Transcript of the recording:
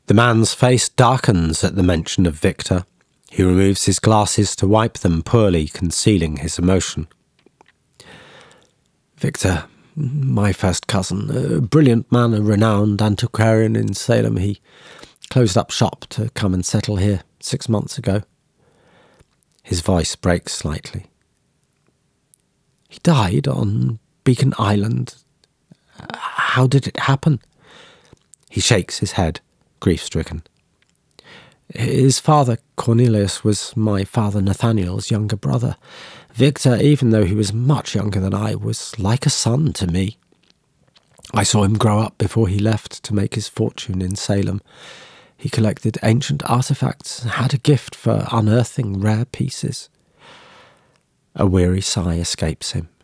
The man's face darkens at the mention of Victor. He removes his glasses to wipe them poorly, concealing his emotion. Victor, my first cousin, a brilliant man, a renowned antiquarian in Salem. He closed up shop to come and settle here 6 months ago. His voice breaks slightly. He died on Beacon Island. How did it happen? He shakes his head, grief-stricken. His father, Cornelius, was my father Nathaniel's younger brother. Victor, even though he was much younger than I, was like a son to me. I saw him grow up before he left to make his fortune in Salem. He collected ancient artifacts and had a gift for unearthing rare pieces. A weary sigh escapes him.